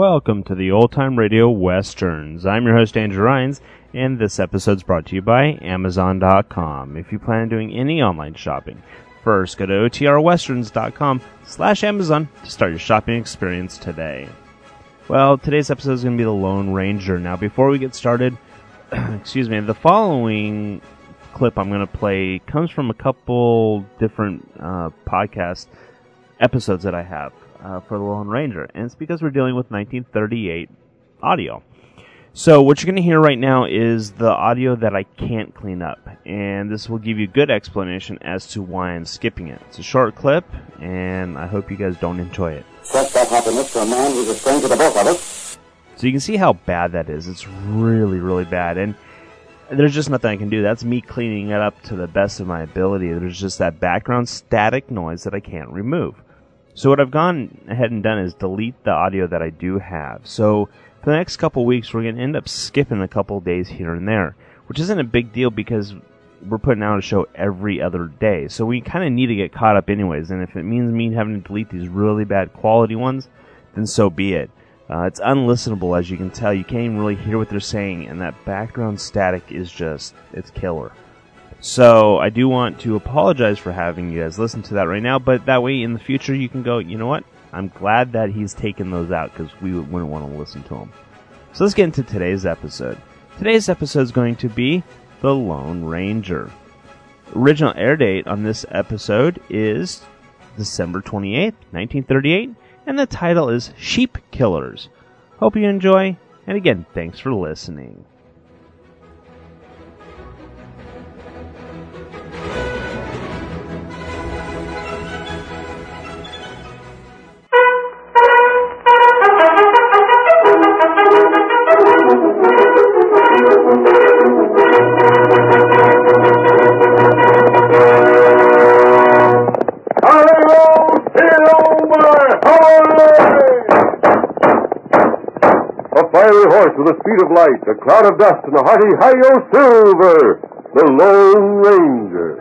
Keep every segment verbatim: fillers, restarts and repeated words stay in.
Welcome to the Old Time Radio Westerns. I'm your host, Andrew Rhynes, and this episode's brought to you by Amazon dot com. If you plan on doing any online shopping, first go to O T R westerns dot com slash Amazon to start your shopping experience today. Well, today's episode is going to be The Lone Ranger. Now, before we get started, excuse me, the following clip I'm going to play comes from a couple different uh, podcast episodes that I have. Uh, for The Lone Ranger, and it's because we're dealing with nineteen thirty-eight audio. So what you're going to hear right now is the audio that I can't clean up, and this will give you a good explanation as to why I'm skipping it. It's a short clip, and I hope you guys don't enjoy it. Express that happiness to a man who's a stranger to both of us. So you can see how bad that is. It's really, really bad, and there's just nothing I can do. That's me cleaning it up to the best of my ability. There's just that background static noise that I can't remove. So what I've gone ahead and done is delete the audio that I do have. So for the next couple weeks, we're going to end up skipping a couple days here and there, which isn't a big deal because we're putting out a show every other day. So we kind of need to get caught up anyways. And if it means me having to delete these really bad quality ones, then so be it. Uh, it's unlistenable, as you can tell. You can't even really hear what they're saying, and that background static is just, it's killer. So I do want to apologize for having you guys listen to that right now, but that way in the future you can go, you know what? I'm glad that he's taken those out because we wouldn't want to listen to them. So let's get into today's episode. Today's episode is going to be The Lone Ranger. Original air date on this episode is December twenty-eighth, nineteen thirty-eight, and the title is Sheep Killers. Hope you enjoy, and again, thanks for listening. With a speed of light, a cloud of dust, and a hearty hi-yo silver, the Lone Ranger.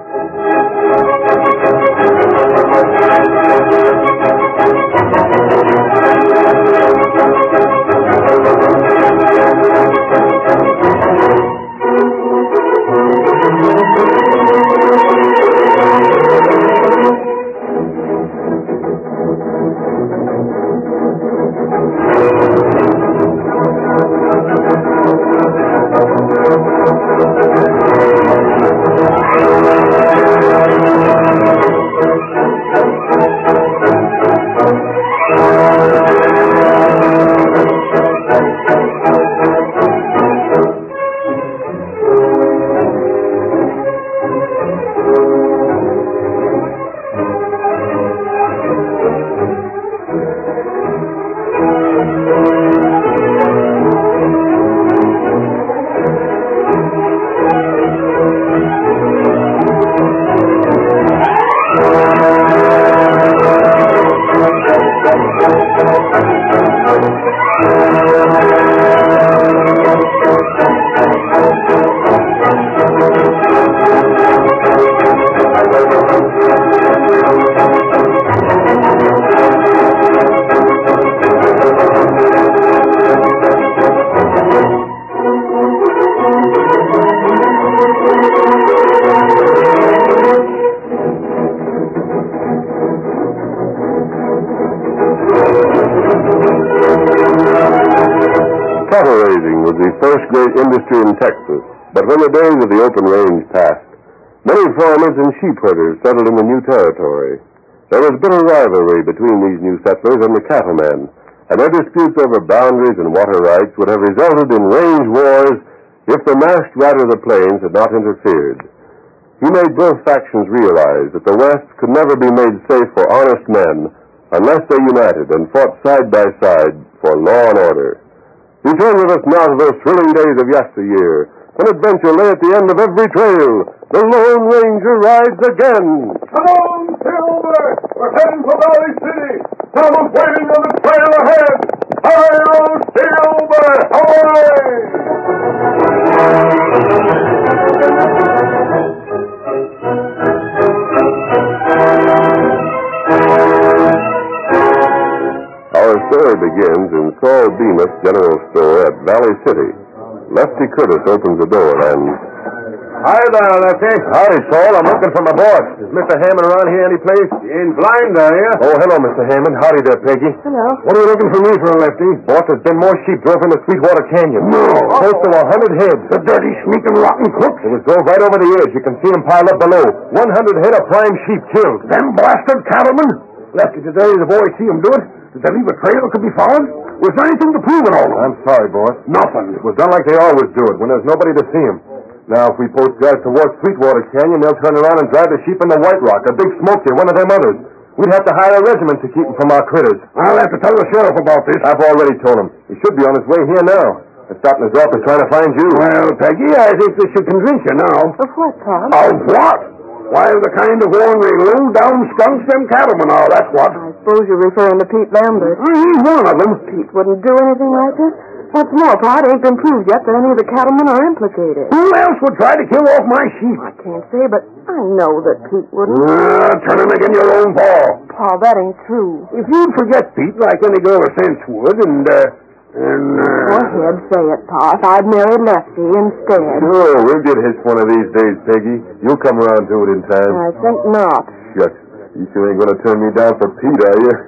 Industry in Texas, but when the days of the open range passed, many farmers and sheep herders settled in the new territory. There was bitter rivalry between these new settlers and the cattlemen, and their disputes over boundaries and water rights would have resulted in range wars if the masked rider of the plains had not interfered. He made both factions realize that the West could never be made safe for honest men unless they united and fought side by side for law and order. Return with us now to those thrilling days of yesteryear, when adventure lay at the end of every trail. The Lone Ranger rides again. Come on, Silver! We're heading for Valley City. Someone's waiting on the trail ahead. Hi-yo, Silver! Hooray! Our story begins Rains in Saul Bemis General Store at Valley City. Lefty Curtis opens the door and... Hi there, Lefty. Howdy, Saul. I'm looking for my boss. Is Mister Hammond around here any place? You ain't blind, are you? Oh, hello, Mister Hammond. Howdy there, Peggy. Hello. What are you looking for me for, Lefty? Boss, there's been more sheep drove into Sweetwater Canyon. No. Close to a hundred heads. The dirty, sneaking, rotten crooks. It was drove right over the edge. You can see them piled up below. One hundred head of prime sheep killed. Them blasted cattlemen. Lefty, did any of the boys see them do it? Did they leave a trail that could be followed? Was there anything to prove it all? I'm sorry, boss. Nothing. It was done like they always do it, when there's nobody to see them. Now, if we post guys towards Sweetwater Canyon, they'll turn around and drive the sheep into White Rock, or Big Smoky, or one of them others. We'd have to hire a regiment to keep them from our critters. I'll have to tell the sheriff about this. I've already told him. He should be on his way here now. He's stopping his office trying to find you. Well, Peggy, I think this should convince you now. Of what, Tom? Of what? Why, the kind of ornery, low-down skunks them cattlemen are, that's what. I suppose you're referring to Pete Lambert. He's one of them. Pete wouldn't do anything like this. What's more, Pa, it ain't been proved yet that any of the cattlemen are implicated. Who else would try to kill off my sheep? I can't say, but I know that Pete wouldn't. Uh, turn him again your own ball. Pa, that ain't true. If you'd forget Pete like any girl of sense would, and, uh, and, uh... Go ahead, say it, Pa. If I'd married Lefty instead. Sure, we'll get hitched one of these days, Peggy. You'll come around to it in time. I think not. Shucks. You sure ain't going to turn me down for Pete, are you?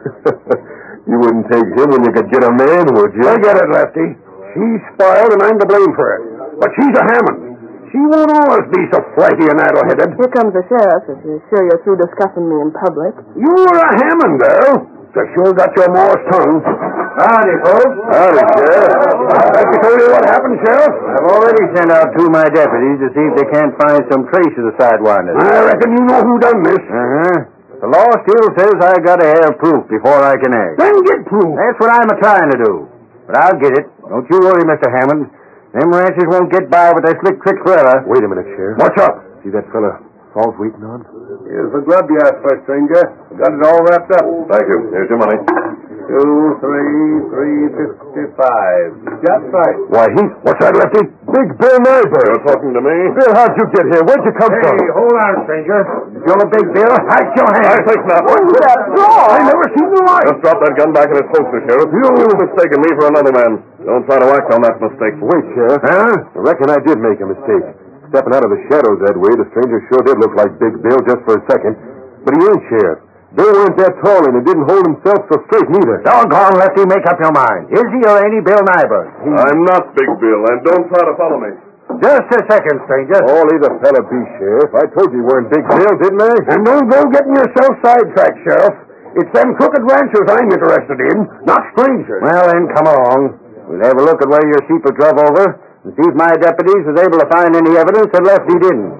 You wouldn't take him when you could get a man, would you? Forget it, Lefty. She's spoiled, and I'm to blame for it. But she's a Hammond. She won't always be so flighty and addle-headed. Here comes the sheriff, if you're sure you're through discussing me in public. You're a Hammond, girl. You sure got your Morse tongue. Howdy, folks. Howdy, Sheriff. Have you told you what happened, Sheriff? I've already sent out two of my deputies to see if they can't find some trace of the sidewinders. I reckon you know who done this. Uh-huh. The law still says I gotta have proof before I can act. Then get proof. That's what I'm a-trying to do. But I'll get it. Don't you worry, Mister Hammond. Them ranchers won't get by with their slick trick forever. Wait a minute, Sheriff. What's up? See that fella Saul's waiting on? Here's the grub you asked for, stranger. Got it all wrapped up. Thank you. Here's your money. Two, three, three, fifty-five. Just right. Why, he... What's that, Lefty? Big Bill Nyberg. You're talking to me? Bill, how'd you get here? Where'd you come Hey, from? hold on, stranger. You're a big Bill. Hide your hand. I think not. What's that draw? I never seen the like. Just drop that gun back in its holster, Sheriff. You've mistaken me for another man. Don't try to act on that mistake. Wait, Sheriff. Huh? I reckon I did make a mistake. Stepping out of the shadows that way, the stranger sure did look like Big Bill just for a second. But he ain't, Sheriff. Bill weren't that tall, and he didn't hold himself so straight, neither. Doggone, Lefty, make up your mind. Is he or ain't he Bill Nyberg? I'm not Big Bill, and don't try to follow me. Just a second, stranger. Oh, leave the fella be, Sheriff. I told you you weren't Big Bill, didn't I? And don't go getting yourself sidetracked, Sheriff. It's them crooked ranchers I'm interested in, not strangers. Well, then, come along. We'll have a look at where your sheep were drove over and see if my deputies was able to find any evidence that Lefty didn't.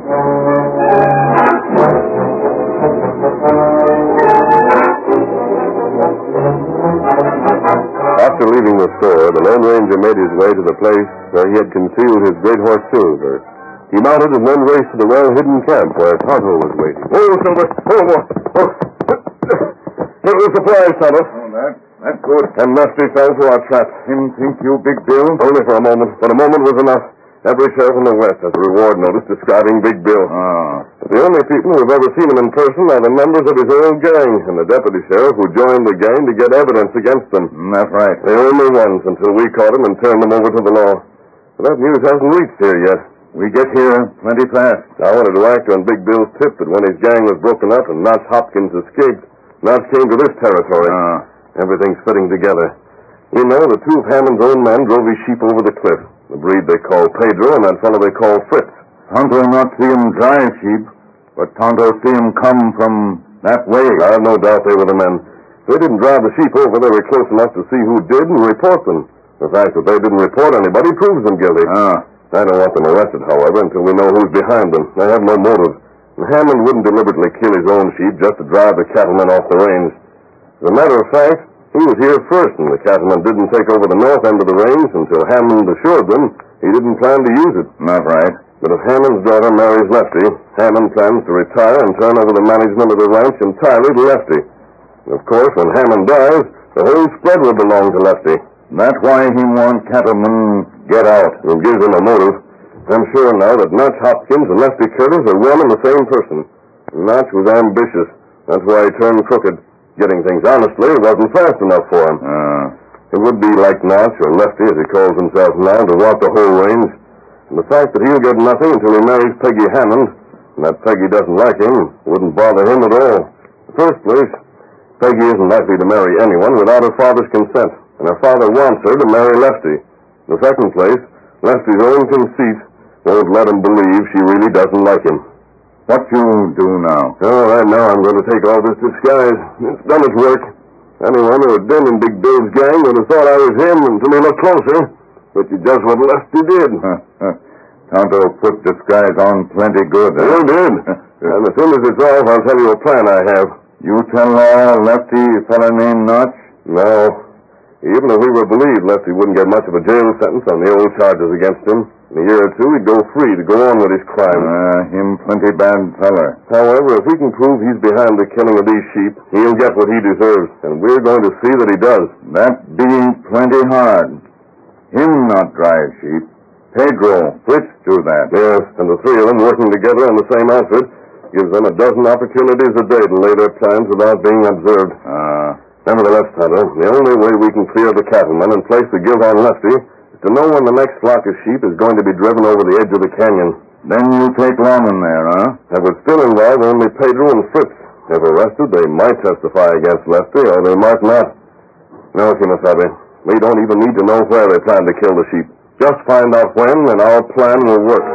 After leaving the store, the Lone Ranger made his way to the place where he had concealed his great horse, Silver. He mounted and then raced to the well-hidden camp where Tonto was waiting. Oh, Silver! Oh, oh. Here was the prize, Tonto. Oh, that, that's good. And Lefty fell to our trap. Him think you Big Bill? Only for a moment, but a moment was enough. Every sheriff in the West has a reward notice describing Big Bill. Ah. The only people who have ever seen him in person are the members of his old gang and the deputy sheriff who joined the gang to get evidence against them. That's right. The only ones until we caught him and turned him over to the law. But that news hasn't reached here yet. We get here plenty fast. I wanted to act on Big Bill's tip that when his gang was broken up and Notch Hopkins escaped, Notch came to this territory. Ah. Everything's fitting together. You know, the two of Hammond's own men drove his sheep over the cliff. The breed they call Pedro and that fellow they call Fritz. Tonto not see him drive sheep, but Tonto see him come from that way. I've no doubt they were the men. They didn't drive the sheep over. They were close enough to see who did and report them. The fact that they didn't report anybody proves them guilty. Ah. I don't want them arrested, however, until we know who's behind them. They have no motive. And Hammond wouldn't deliberately kill his own sheep just to drive the cattlemen off the range. As a matter of fact, he was here first, and the cattlemen didn't take over the north end of the range until Hammond assured them he didn't plan to use it. Not right. But if Hammond's daughter marries Lefty, Hammond plans to retire and turn over the management of the ranch entirely to Lefty. And of course, when Hammond dies, the whole spread will belong to Lefty. That's why he wants cattlemen get out. It gives him a motive. I'm sure now that Notch Hopkins and Lefty Curtis are one and the same person. Notch was ambitious. That's why he turned crooked. Getting things honestly wasn't fast enough for him. Uh, It would be like Notch, or Lefty as he calls himself now, to walk the whole range. And the fact that he'll get nothing until he marries Peggy Hammond, and that Peggy doesn't like him, wouldn't bother him at all. In the first place, Peggy isn't likely to marry anyone without her father's consent, and her father wants her to marry Lefty. In the second place, Lefty's own conceit won't let him believe she really doesn't like him. What you do now? Oh, right now I'm going to take off this disguise. It's done its work. Anyone who had been in Big Bill's gang would have thought I was him until he looked closer, which is just what Lefty did. Tonto put disguise on plenty good. Huh? He did. And as soon as it's off, I'll tell you a plan I have. You tell all Lefty fella named Notch? No. Even if we were believed, Lefty wouldn't get much of a jail sentence on the old charges against him. In a year or two, he'd go free to go on with his crime. Uh, him plenty bad feller. However, if we can prove he's behind the killing of these sheep, he'll get what he deserves, and we're going to see that he does. That be plenty hard. Him not drive sheep. Pedro, Fritz do that. Yes, and the three of them working together on the same outfit gives them a dozen opportunities a day to lay their plans without being observed. Ah. Uh, Nevertheless, Tonto, the only way we can clear the cattlemen and place the give on Lefty is to know when the next flock of sheep is going to be driven over the edge of the canyon. Then you take Lawman there, huh? That would still involve only Pedro and Fritz. If arrested, they might testify against Lefty, or they might not. No, Kimasabi, we don't even need to know where they plan to kill the sheep. Just find out when, and our plan will work.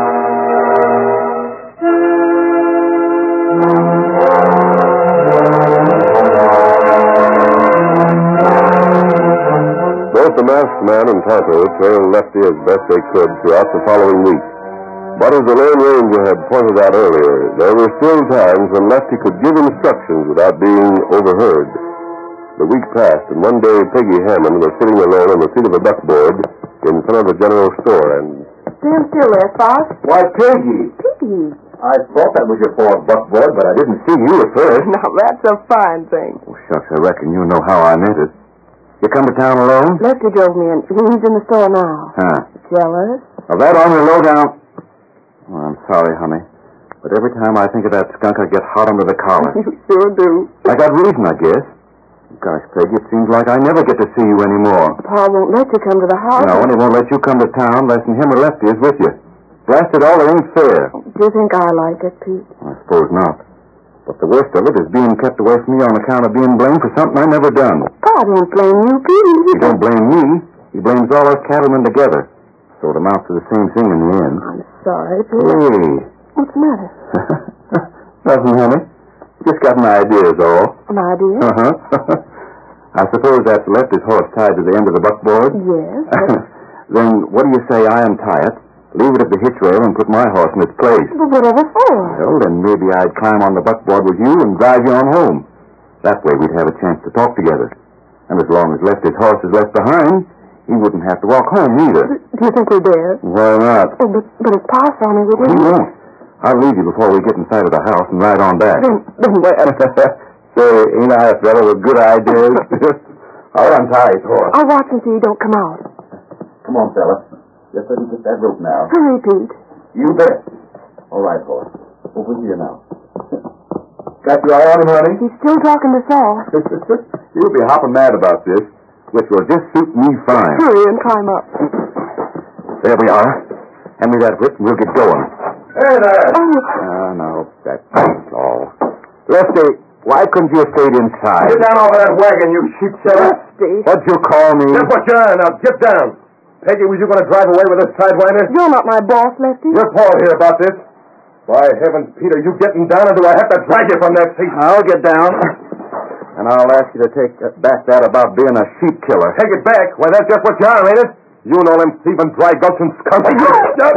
Both the masked man and Tonto trailed Lefty as best they could throughout the following week. But as the Lone Ranger had pointed out earlier, there were still times when Lefty could give instructions without being overheard. The week passed, and one day Peggy Hammond was sitting alone on the seat of a buckboard in front of the general store, and... Stand still there, Fox. Why, Peggy. Piggy. I thought that was your Ford buckboard, but I didn't see you at first. Now, that's a fine thing. Oh, shucks, I reckon you know how I meant it. You come to town alone? Lefty drove me in. He's in the store now. Huh. Jealous? Well, that on your lowdown. Oh, I'm sorry, honey. But every time I think of that skunk, I get hot under the collar. You sure do. I got reason, I guess. Gosh, Peggy, it seems like I never get to see you anymore. Pa won't let you come to the house. No, and he won't let you come to town unless him or Lefty is with you. Blast it all, it ain't fair. Do you think I like it, Pete? I suppose not. But the worst of it is being kept away from me on account of being blamed for something I never done. I don't blame you, Pete. He don't blame me. He blames all us cattlemen together. So it amounts to the same thing in the end. I'm sorry, Pete. Hey. What's the matter? Nothing, honey. Just got an idea is all. An idea? Uh-huh. I suppose that's Lefty's horse tied to the end of the buckboard? Yes. But... Then what do you say I untie it, leave it at the hitch rail, and put my horse in its place? But whatever for? Well, then maybe I'd climb on the buckboard with you and drive you on home. That way we'd have a chance to talk together. And as long as Lefty's horse is left behind, he wouldn't have to walk home either. Do you think we dare? Why not? Oh, but, but if Pa saw me, we He wouldn't. won't. I'll leave you before we get inside of the house and ride on back. Then, then where? Say, ain't I a fellow with good ideas? I'll untie his horse. I'll watch and see you don't come out. Come on, fella. Just let me get that rope now. Hurry, Pete. You bet. All right, horse. Over here now. Got your eye on him, honey? He's still talking to Saul. You'll be hopping mad about this, which will just suit me fine. Hurry and climb up. There we are. Hand me that whip and we'll get going. Hey there. Oh, Ah, no, that's all. Lefty, why couldn't you have stayed inside? Get down off of that wagon, you sheep killer. Lefty. What'd you call me? Just what you are now. Get down. Peggy, was you going to drive away with this sidewinder? You're not my boss, Lefty. Your Paul here about this. By heavens, Peter, you getting down, or do I have to drag you from that seat? I'll get down. And I'll ask you to take back that about being a sheep killer. Take it back. Why, that's just what you are, ain't it? You know them thieving, dry gulch and skunk. You,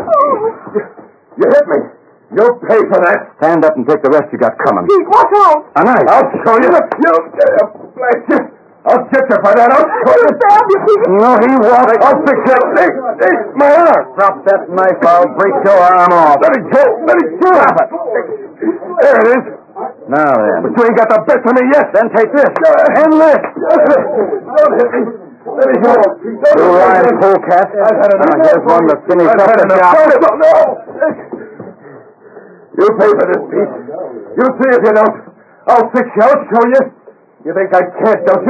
you hit me. You'll pay for that. Stand up and take the rest you got coming. Pete, watch out. A knife. I'll show you. You, uh, blast you. I'll get you for that. I'll show you. Stab you, Pete. No, he won't. I'll fix it. Hey, hey, my arm. Drop that knife, I'll break your arm off. Let it go. Let it go. Drop it. There it is. Now then. But you ain't got the best of me yet. Then take this. And this. Don't hit me. Let me go. You lying polecat. I've had enough. Now here's one to finish I've up had the enough. job. No, no. You pay for this, Pete. You see if you don't. I'll fix you. I'll show you. You think I can't, don't you?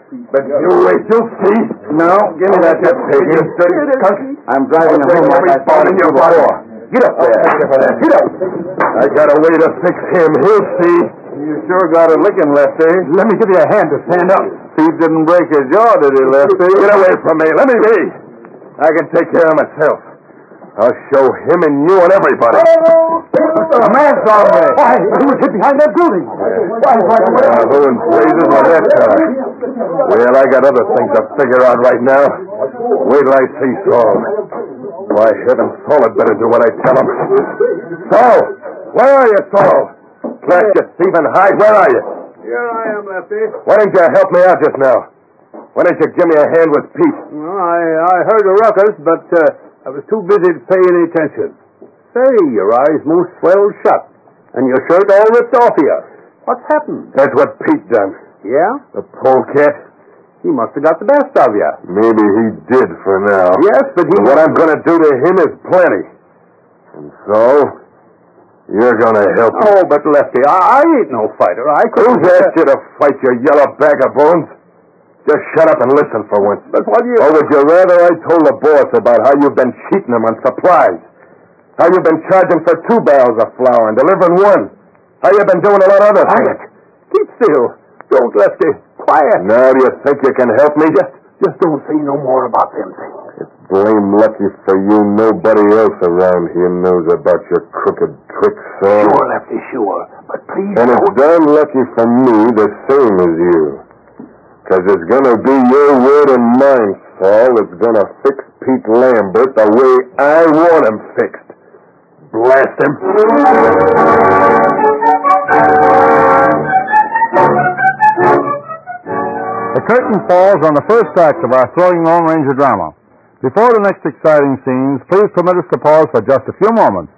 But you wait, you'll see. No, give me that jet pig. You dirty skunk. I'm driving home like I bone said in your before. body. Get up there. Get up. I got a way to fix him. He'll see. You sure got a licking, Lefty. Let me give you a hand to stand up. Pete didn't break his jaw, did he, Lefty? Get away from me. Let me be. I can take care of myself. I'll show him and you and everybody. A man's on there. Why, he was hid behind that building. Why, why, why? Uh, who in blazes was that guy? Well, I got other things to figure out right now. Wait till I see Saul. Why, heaven, Saul had better do what I tell him. Saul! Where are you, Saul? Clash, you thief and hide. Where are you? Here I am, Lefty. Why didn't you help me out just now? Why didn't you give me a hand with Pete? Well, I, I heard a ruckus, but uh, I was too busy to pay any attention. Say, your eyes most swell shut, and your shirt all ripped off you. What's happened? That's what Pete done. Yeah? The polecat. He must have got the best of you. Maybe he did for now. Yes, but he... But what I'm going to do to him is plenty. And so, you're going to help me. Oh, but Lefty, I, I ain't no fighter. I couldn't... Who's asked you to fight, you yellow bag of bones? Just shut up and listen for once. But what do you... Or would you rather I told the boss about how you've been cheating him on supplies? How you've been charging for two barrels of flour and delivering one? How you've been doing a lot of other things? Keep still. Don't, Lefty. Quiet. Now, do you think you can help me? Just, just don't say no more about them things. It's blame lucky for you. Nobody else around here knows about your crooked tricks, Saul. Sure, Lefty, sure. But please And don't... it's darn lucky for me the same as you. Because it's going to be your word and mine, Saul, that's going to fix Pete Lambert the way I want him fixed. Blast him. The curtain falls on the first act of our thrilling Lone Ranger drama. Before the next exciting scenes, please permit us to pause for just a few moments.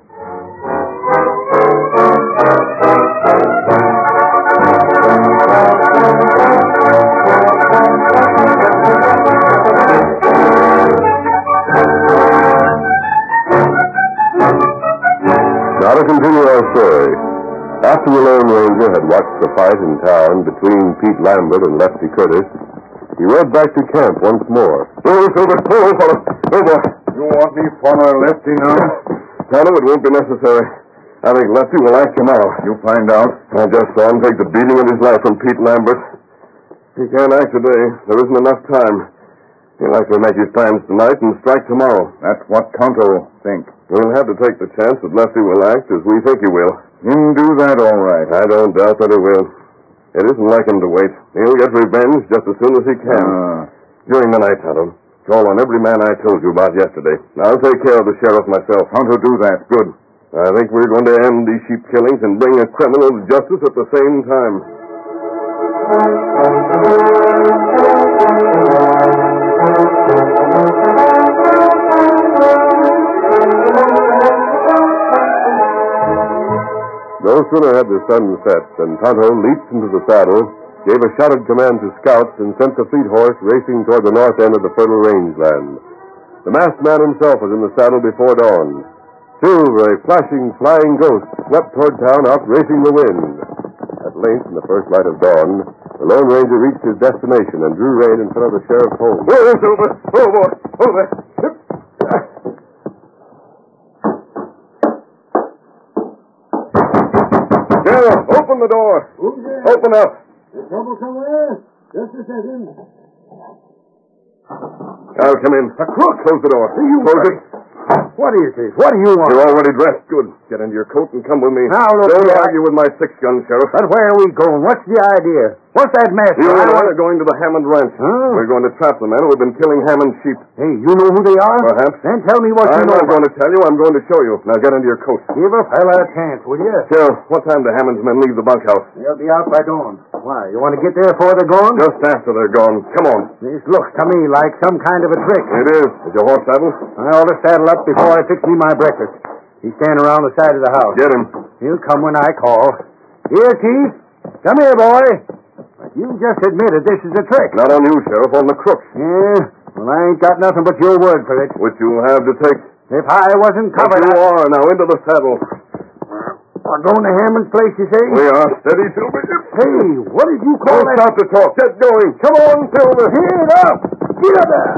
Now to continue our story. After the Lone Ranger had watched the fight in town between Pete Lambert and Lefty Curtis, he rode back to camp once more. Oh, Silver, oh, fellow. Oh, boy. You want me for my Lefty now? Tonto, it won't be necessary. I think Lefty will act tomorrow. You find out. I just saw him take the beating of his life from Pete Lambert. He can't act today. There isn't enough time. He'll likely make his plans tonight and strike tomorrow. That's what Tonto think. We'll have to take the chance that Lefty will act as we think he will. Him do that all right. I don't doubt that he will. It isn't like him to wait. He'll get revenge just as soon as he can. Uh, During the night, Tonto. Call on every man I told you about yesterday. I'll take care of the sheriff myself. Tonto do that. Good. I think we're going to end these sheep killings and bring a criminal to justice at the same time. No sooner had the sun set than Tonto leaped into the saddle, gave a shouted command to scouts, and sent the fleet horse racing toward the north end of the fertile rangeland. The masked man himself was in the saddle before dawn. Silver, a flashing, flying ghost, swept toward town, outracing the wind. At length, in the first light of dawn, the Lone Ranger reached his destination and drew rein in front of the sheriff's home. Oh, Silver! Oh, boy! Oh, there! Sheriff, open the door! Open up! Is trouble somewhere? Just a second. I'll come in. A crook! Close the door. You Close it. What is this? What do you want? You're already dressed. Good. Get into your coat and come with me. Now, look Don't here, I- argue with my six-gun, Sheriff. But where are we going? What's the idea? What's that mess? You I and I don't- are going to the Hammond Ranch. Oh. We're going to trap the men who have been killing Hammond sheep. Hey, you know who they are? Perhaps. Then tell me what I'm you know. not going to tell you. I'm going to show you. Now get into your coat. Give a fella a chance, will you? Sheriff, what time do Hammond's men leave the bunkhouse? They'll be out by dawn. Why, you want to get there before they're gone? Just after they're gone. Come on. This looks to me like some kind of a trick. It is. Is your horse saddled? I ought to saddle up before I fix me my breakfast. He's standing around the side of the house. Get him. He'll come when I call. Here, Chief. Come here, boy. But you just admitted this is a trick. Not on you, Sheriff, on the crook. Yeah, well, I ain't got nothing but your word for it. Which you'll have to take. If I wasn't But covered... you I- are. Now into the saddle. We're going to Hammond's place, you say? We are. Steady, Silver. Hey, what did you call Don't that? stop to talk. Get going. Come on, Silver. Get up! Get up there!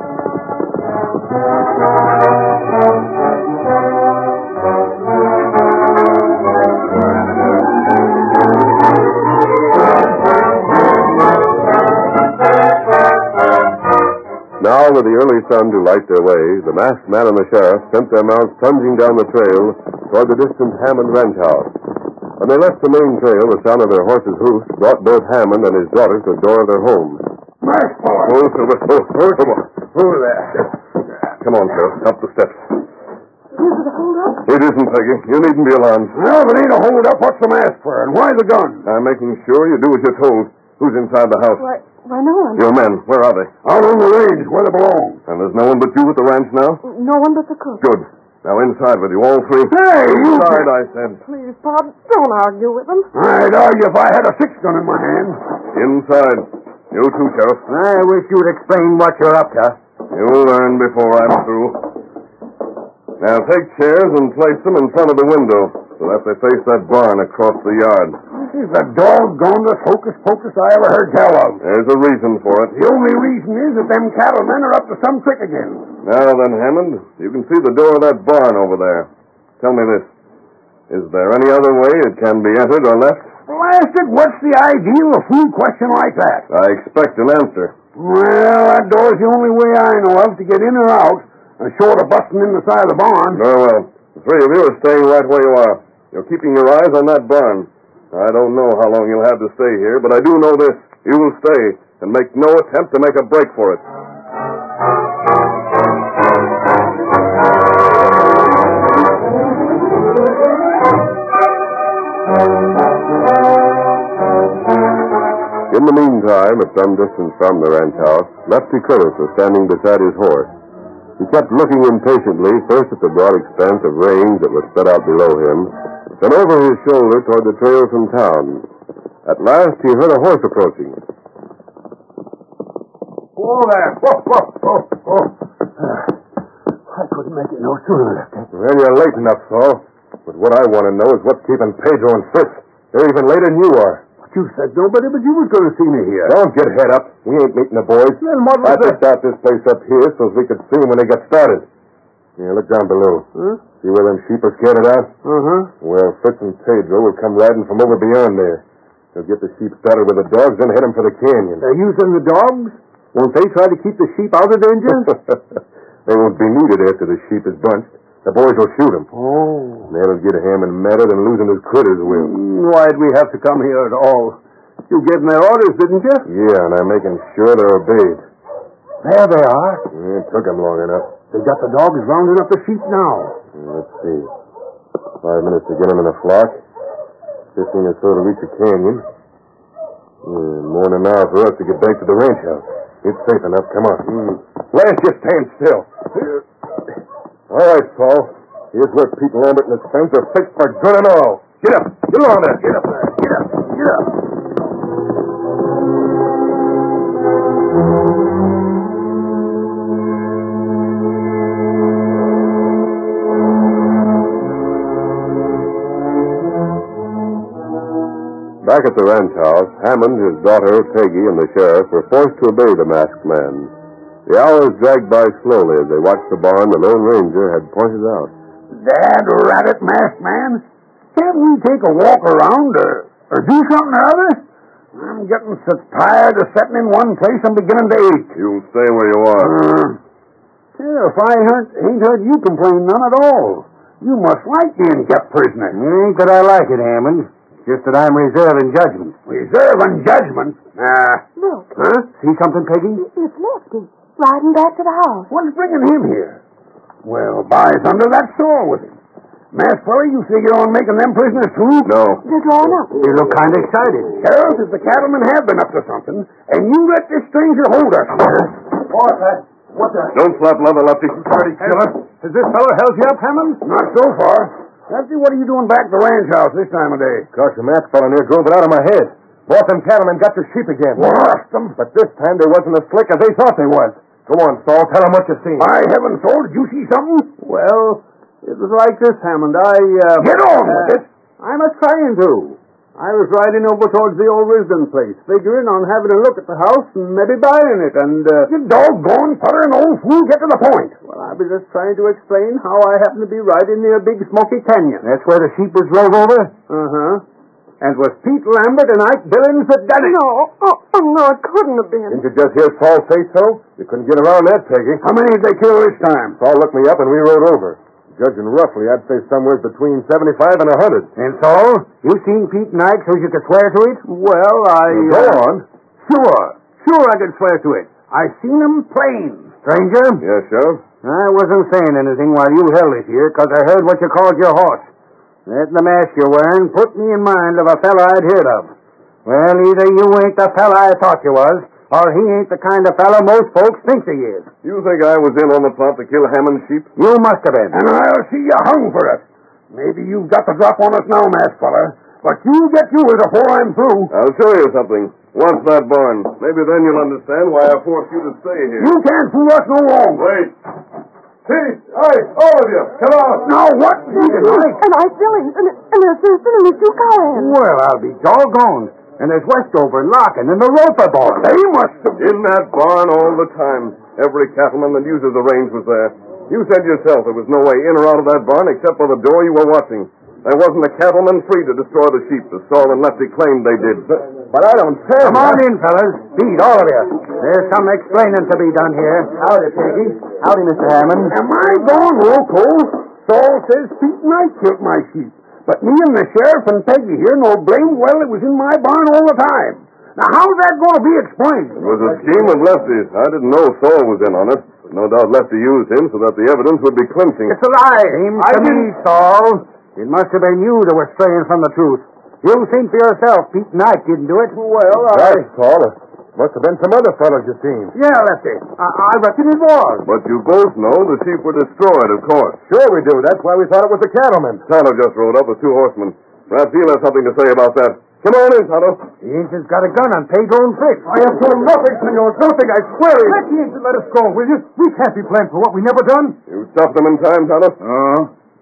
Now, with the early sun to light their way, the masked man and the sheriff sent their mounts plunging down the trail toward the distant Hammond ranch house. When they left the main trail, the sound of their horses' hoofs brought both Hammond and his daughter to the door of their home. Masked boy! Oh, Silver. Oh, oh, come on. Who's there? Come on, Sheriff. Up the steps. Is it a hold-up? It isn't, Peggy. You needn't be alarmed. Well, if it ain't a hold-up, what's the mask for? And why the gun? I'm making sure you do as you're told. Who's inside the house? Why, why no one. Your men. Where are they? Out on the range, where they belong. And there's no one but you at the ranch now? No one but the cook. Good. Now inside with you, all three. Hey, you... Inside, I said. Please, Pop, don't argue with them. I'd argue if I had a six-gun in my hand. Inside. You too, Sheriff. I wish you'd explain what you're up to. You'll learn before I'm through. Now take chairs and place them in front of the window so that they face that barn across the yard. This is the doggonest hocus-pocus I ever heard tell of. There's a reason for it. The only reason is that them cattlemen are up to some trick again. Now then, Hammond, you can see the door of that barn over there. Tell me this. Is there any other way it can be entered or left? Blasted, what's the idea of a fool question like that? I expect an answer. Well, that door's the only way I know of to get in or out, uh, short of busting in the side of the barn. Very well. The three of you are staying right where you are. You're keeping your eyes on that barn. I don't know how long you'll have to stay here, but I do know this. You will stay and make no attempt to make a break for it. In the meantime, at some distance from the ranch house, Lefty Curtis was standing beside his horse. He kept looking impatiently, first at the broad expanse of range that was spread out below him, then over his shoulder toward the trail from town. At last, he heard a horse approaching. Whoa there! Whoa, whoa, whoa, whoa. I couldn't make it no sooner, Lefty. Well, you're late enough, Saul. But what I want to know is what's keeping Pedro and Fritz. They're even later than you are. You said nobody but you was going to see me here. Don't get head up. We ain't meeting the boys. Then what was I it? picked out this place up here so we could see them when they got started. Yeah, look down below. Huh? See where them sheep are scattered out? Uh-huh. Well, Fritz and Pedro will come riding from over beyond there. They'll get the sheep started with the dogs, then head them for the canyon. They're using the dogs? Won't they try to keep the sheep out of danger? They won't be needed after the sheep is bunched. The boys will shoot them. Oh. That'll get Hammond madder than losing his critters will. Mm, why'd we have to come here at all? You gave them their orders, didn't you? Yeah, and I'm making sure they're obeyed. There they are. Yeah, it took them long enough. They got the dogs rounding up the sheep now. Let's see. Five minutes to get them in the flock. Fifteen or so to reach the canyon. Yeah, more than an hour for us to get back to the ranch house. It's safe enough. Come on. Mm. Lance, just stand still. All right, Saul. Here's where Pete Lambert and his friends are fixed for good and all. Get up. Get along there. Get up there. Get up. Get up. Back at the ranch house, Hammond, his daughter, Peggy, and the sheriff were forced to obey the masked man. The hours dragged by slowly as they watched the barn the Lone Ranger had pointed out. Dad rabbit, masked man. Can't we take a walk around or, or do something or other? I'm getting so tired of sitting in one place I'm beginning to ache. You'll stay where you are. Uh, Sheriff, I heard, ain't heard you complain none at all. You must like being kept prisoner. Ain't that I like it, Hammond. Just that I'm reserving judgment. Reserving judgment? Nah. Look, Huh? See something, Peggy? it's Lefty, riding back to the house. What's bringing him here? Well, by thunder, that's sore with him. Masked fella, you figure on making them prisoners too? No. They're drawn up. They look kind of excited. Sheriff, if the cattlemen have been up to something, and you let this stranger hold us here. What the? What the? Don't slap leather, Lefty. Sorry, killer. Has this fellow held you up, Hammond? Not so far. Lefty, what are you doing back at the ranch house this time of day? Gosh, the masked fellow near drove it out of my head. Both them cattlemen got your sheep again. Lost them? But this time they wasn't as slick as they thought they was. Go on, Saul. Tell them what you seen. By heaven, Saul, did you see something? Well, it was like this, Hammond. I, uh... Get on with it. I'm a trying to. I was riding over towards the old Wisdom place, figuring on having a look at the house and maybe buying it, and, uh... You doggone feller and old fool, get to the point. Well, I was just trying to explain how I happened to be riding near Big Smoky Canyon. That's where the sheep was rolled over? Uh-huh. And it was Pete Lambert and Ike Billings that done it. No, oh, oh, no, it couldn't have been. Didn't you just hear Saul say so? You couldn't get around that, Peggy. How many did they kill this time? Saul looked me up and we rode over. Judging roughly, I'd say somewhere between seventy-five and a hundred. And so, you seen Pete and Ike so you could swear to it? Well, I... Well, go uh, on. Sure. Sure I could swear to it. I seen them plain. Stranger? Yes, Sheriff? I wasn't saying anything while you held it here, because I heard what you called your horse. That the mask you're wearing put me in mind of a fella I'd heard of. Well, either you ain't the fella I thought you was, or he ain't the kind of fella most folks think he is. You think I was in on the plot to kill Hammond's sheep? You must have been. And I'll see you hung for it. Maybe you've got the drop on us now, masked fella, but you get yours before I'm through. I'll show you something. Once that barn. Maybe then you'll understand why I forced you to stay here. You can't fool us no longer. Wait. Pete, Ike, all of you, come on. Now, what? Ike? And Ike Billings, and, and there's Thurston and his two cowhands. Well, I'll be doggone. And there's Westover and Larkin and the Roper boy. They must have been in that barn all the time. Every cattleman that uses the range was there. You said yourself there was no way in or out of that barn except for the door you were watching. There wasn't a cattleman free to destroy the sheep, as Saul and Lefty claimed they did. But, but I don't say... Come on in, fellas. Speed, all of you. There's some explaining to be done here. Howdy, Peggy. Howdy, Mister Hammond. Am I going loco? Saul says Pete and I killed my sheep. But me and the sheriff and Peggy here know blame well it was in my barn all the time. Now, how's that going to be explained? It was a scheme of Lefty's. I didn't know Saul was in on it. But no doubt Lefty used him so that the evidence would be clinching. It's a lie. Seems to me, Saul. It must have been you that was straying from the truth. You think for yourself Pete and Ike didn't do it. Well, I... That's Saul. Must have been some other fellows you seen. Yeah, Lefty. I, I reckon it was. But you both know the sheep were destroyed, of course. Sure we do. That's why we thought it was the cattlemen. Tonto just rode up with two horsemen. Perhaps he'll have something to say about that. Come on in, Tonto. The Indian's got a gun on Pedro and Fritz. I have told nothing, senor. Nothing, I swear it. Let the Indian let us go, will you? We can't be blamed for what we never done. You stopped them in time, Tonto? Uh,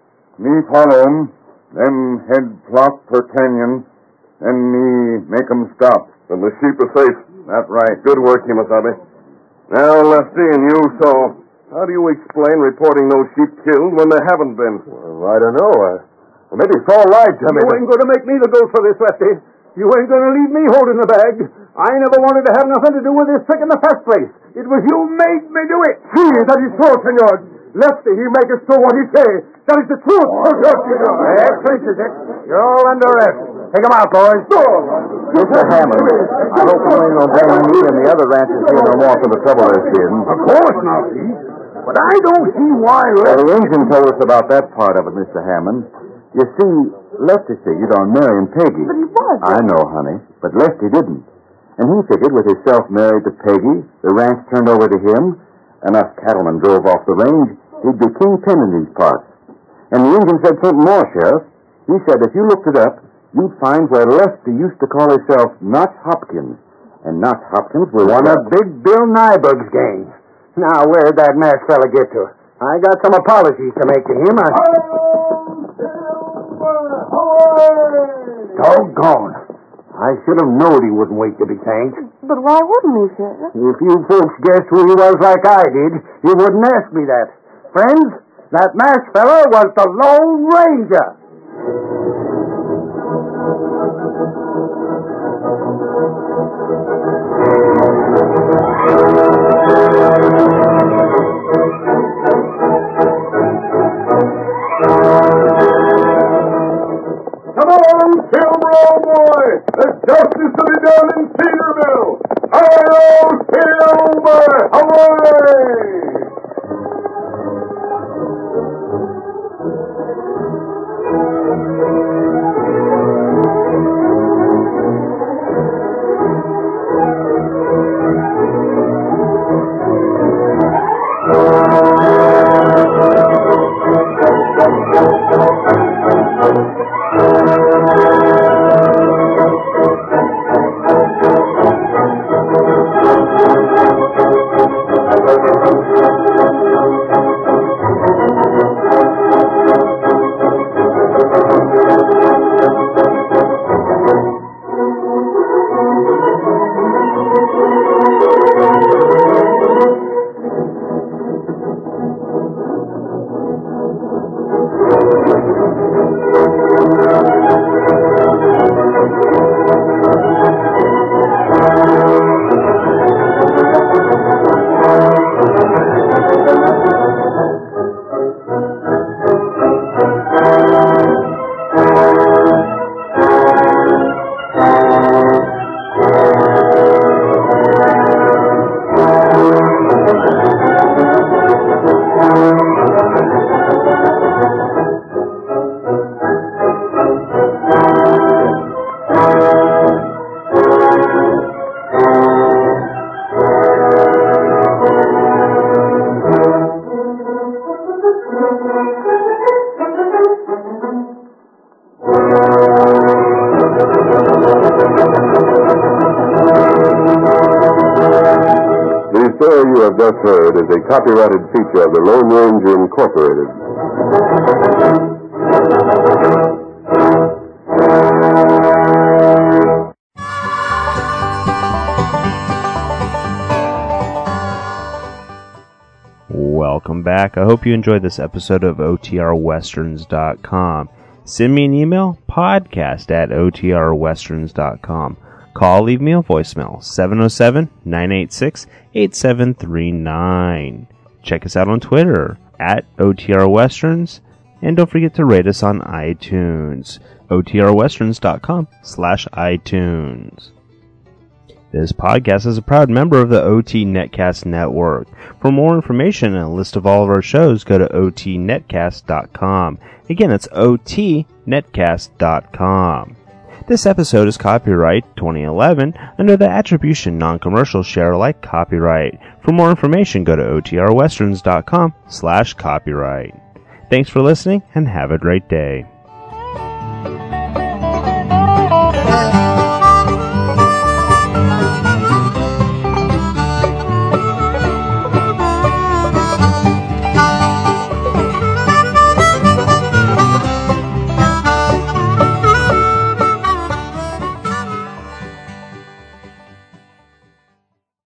me follow 'em. Them head plot per canyon, and me make 'em stop. Then the sheep are safe. That's right. Good work, Kimasabi. Now, Lefty and you, Saul, how do you explain reporting those sheep killed when there haven't been? Well, I don't know. Uh, well, maybe Saul lied to me. You ain't going to make me the goat for this, Lefty. You ain't going to leave me holding the bag. I never wanted to have nothing to do with this trick in the first place. It was you made me do it. Sí, that is so, senor. Lefty, he make us do what he say. That is the truth. Oh, that clinches it. You're all under arrest. Take 'em out, boys. Mister Hammond, I hope you ain't gonna blame me and the other ranchers here no more for the trouble they're in. Of course not, Pete. But I don't see why Well, Lefty... the Injun told us about that part of it, Mister Hammond. You see, Lefty figured on marrying Peggy. But he was. I know, honey, but Lefty didn't. And he figured with himself married to Peggy, the ranch turned over to him, and us cattlemen drove off the range, he'd be kingpin in these parts. And the Injun said something more, Sheriff. He said if you looked it up, you'd find where Lefty used to call himself Notch Hopkins. And Notch Hopkins was one of Big Bill Nyberg's gang. Now, where'd that masked fella get to? I got some apologies to make to him. I... Doggone. I should have known he wouldn't wait to be thanked. But why wouldn't he, Sheriff? If you folks guessed who he was like I did, you wouldn't ask me that. Friends, that masked fella was the Lone Ranger. Come on, Silver, boy! There's justice to be done in Cedarville! Hi-yo, Silver! Hooray! Thank you. a copyrighted feature of the Lone Ranger Incorporated. Welcome back. I hope you enjoyed this episode of O T R westerns dot com. Send me an email, podcast at O T R westerns dot com. Call, leave me a voicemail, seven oh seven, nine eight six, eight seven three nine. Check us out on Twitter, at O T R Westerns, and don't forget to rate us on iTunes, O T R westerns dot com slash iTunes. This podcast is a proud member of the O T Netcast Network. For more information and a list of all of our shows, go to O T netcast dot com. Again, it's O T netcast dot com. This episode is copyright twenty eleven under the Attribution Non-Commercial Share Alike copyright. For more information, go to O T R westerns dot com slash copyright. Thanks for listening and have a great day.